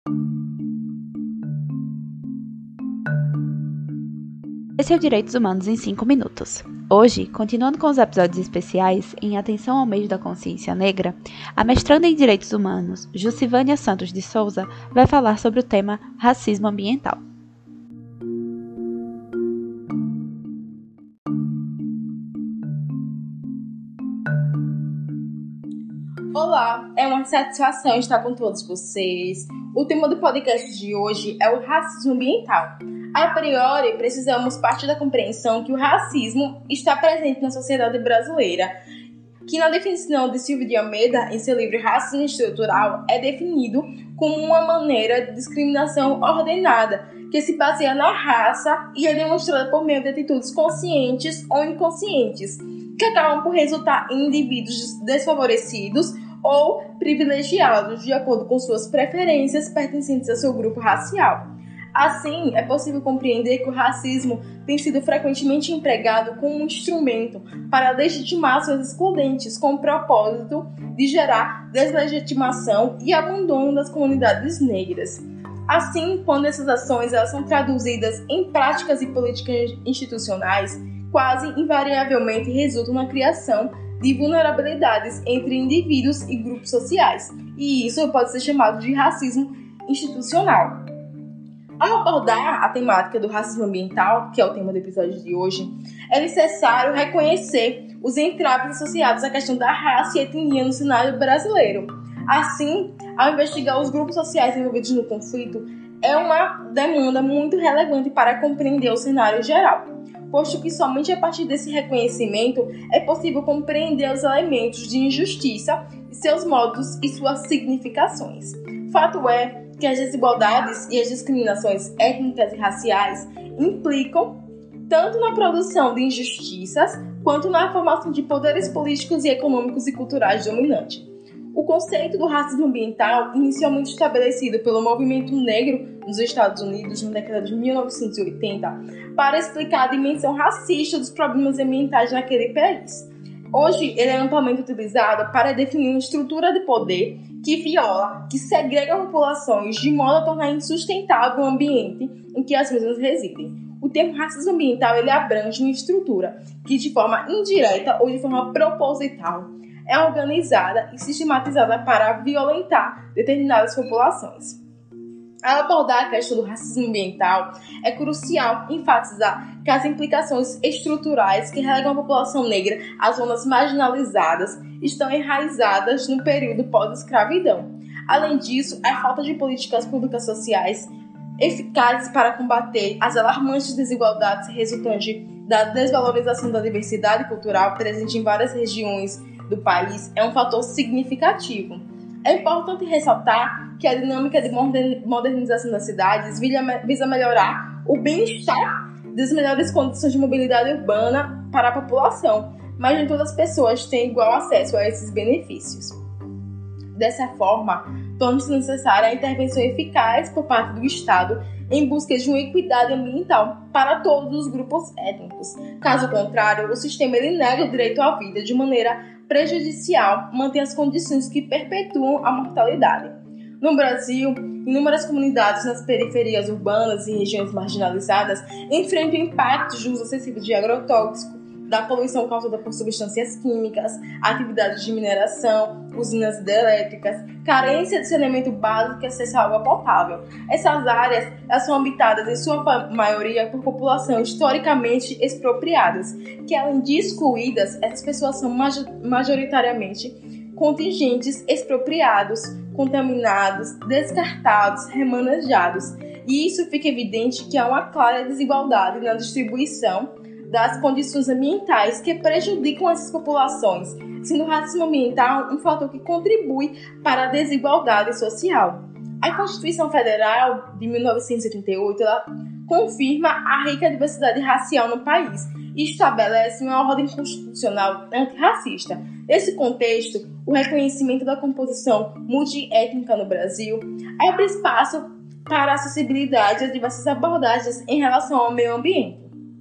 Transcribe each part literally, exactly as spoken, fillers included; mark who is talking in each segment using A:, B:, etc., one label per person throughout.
A: Esse é o Direitos Humanos em cinco minutos. Hoje, continuando com os episódios especiais, em atenção ao mês da consciência negra, a mestranda em Direitos Humanos, Jucivânia Santos de Souza, vai falar sobre o tema racismo ambiental.
B: Olá, é uma satisfação estar com todos vocês. O tema do podcast de hoje é o racismo ambiental. A priori, precisamos partir da compreensão que o racismo está presente na sociedade brasileira, que na definição de Silvio de Almeida, em seu livro Racismo Estrutural, é definido como uma maneira de discriminação ordenada, que se baseia na raça e é demonstrada por meio de atitudes conscientes ou inconscientes, que acabam por resultar em indivíduos desfavorecidos ou privilegiados, de acordo com suas preferências pertencentes ao seu grupo racial. Assim, é possível compreender que o racismo tem sido frequentemente empregado como um instrumento para legitimar suas excludentes, com o propósito de gerar deslegitimação e abandono das comunidades negras. Assim, quando essas ações elas são traduzidas em práticas e políticas institucionais, quase invariavelmente resultam na criação de vulnerabilidades entre indivíduos e grupos sociais, e isso pode ser chamado de racismo institucional. Ao abordar a temática do racismo ambiental, que é o tema do episódio de hoje, é necessário reconhecer os entraves associados à questão da raça e etnia no cenário brasileiro. Assim, ao investigar os grupos sociais envolvidos no conflito, é uma demanda muito relevante para compreender o cenário geral, posto que somente a partir desse reconhecimento é possível compreender os elementos de injustiça e seus modos e suas significações. Fato é que as desigualdades e as discriminações étnicas e raciais implicam tanto na produção de injustiças quanto na formação de poderes políticos e econômicos e culturais dominantes. O conceito do racismo ambiental, inicialmente estabelecido pelo movimento negro nos Estados Unidos na década de mil novecentos e oitenta, para explicar a dimensão racista dos problemas ambientais naquele país. Hoje, ele é amplamente utilizado para definir uma estrutura de poder que viola, que segrega populações de modo a tornar insustentável o ambiente em que as mesmas residem. O termo racismo ambiental ele abrange uma estrutura que, de forma indireta ou de forma proposital, é organizada e sistematizada para violentar determinadas populações. Ao abordar a questão do racismo ambiental, é crucial enfatizar que as implicações estruturais que relegam a população negra às zonas marginalizadas estão enraizadas no período pós-escravidão. Além disso, a falta de políticas públicas sociais eficazes para combater as alarmantes desigualdades resultantes da desvalorização da diversidade cultural presente em várias regiões do país é um fator significativo. É importante ressaltar que a dinâmica de modernização das cidades visa melhorar o bem-estar das melhores condições de mobilidade urbana para a população, mas nem todas as pessoas têm igual acesso a esses benefícios. Dessa forma, torna-se necessária a intervenção eficaz por parte do Estado em busca de uma equidade ambiental para todos os grupos étnicos. Caso contrário, o sistema ele nega o direito à vida de maneira prejudicial, mantém as condições que perpetuam a mortalidade. No Brasil, inúmeras comunidades nas periferias urbanas e regiões marginalizadas enfrentam impactos do uso excessivo de agrotóxicos, da poluição causada por substâncias químicas, atividades de mineração, usinas hidrelétricas, carência de saneamento básico e acesso à água potável. Essas áreas elas são habitadas, em sua maioria, por população historicamente expropriadas, que além de excluídas, essas pessoas são majoritariamente contingentes expropriados, contaminados, descartados, remanejados. E isso fica evidente que há uma clara desigualdade na distribuição das condições ambientais que prejudicam essas populações, sendo o racismo ambiental um fator que contribui para a desigualdade social. A Constituição Federal de mil novecentos e oitenta e oito ela confirma a rica diversidade racial no país e estabelece uma ordem constitucional antirracista. Nesse contexto, o reconhecimento da composição multiétnica no Brasil abre espaço para a acessibilidade às diversas abordagens em relação ao meio ambiente.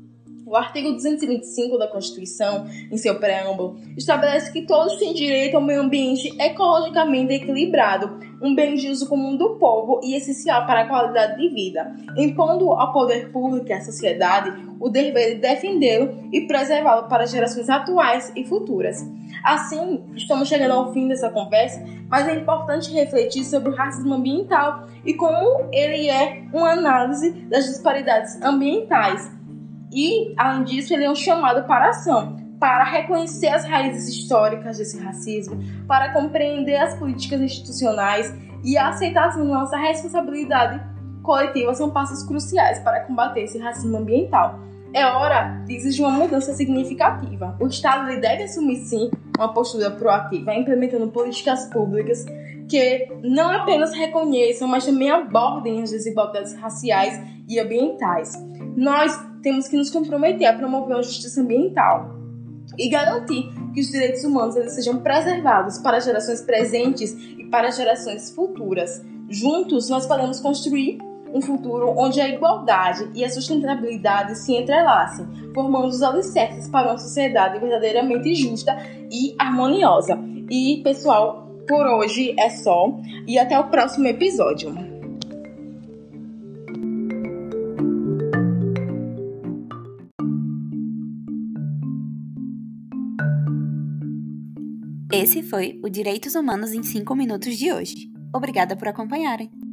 B: O artigo duzentos e vinte e cinco da Constituição, em seu preâmbulo, estabelece que todos têm direito ao meio ambiente ecologicamente equilibrado, um bem de uso comum do povo e essencial para a qualidade de vida, impondo ao poder público e à sociedade o dever de defendê-lo e preservá-lo para gerações atuais e futuras. Assim, estamos chegando ao fim dessa conversa, mas é importante refletir sobre o racismo ambiental e como ele é uma análise das disparidades ambientais. E, além disso, ele é um chamado para a ação, para reconhecer as raízes históricas desse racismo, para compreender as políticas institucionais e a aceitação da nossa responsabilidade coletiva são passos cruciais para combater esse racismo ambiental. É hora de exigir uma mudança significativa. O Estado ele deve assumir, sim, uma postura proativa, implementando políticas públicas que não apenas reconheçam, mas também abordem as desigualdades raciais e ambientais. Nós temos que nos comprometer a promover uma justiça ambiental e garantir que os direitos humanos eles sejam preservados para gerações presentes e para gerações futuras. Juntos, nós podemos construir um futuro onde a igualdade e a sustentabilidade se entrelacem, formando os alicerces para uma sociedade verdadeiramente justa e harmoniosa. E, pessoal, por hoje é só, e até o próximo episódio.
A: Esse foi o Direitos Humanos em cinco minutos de hoje. Obrigada por acompanharem.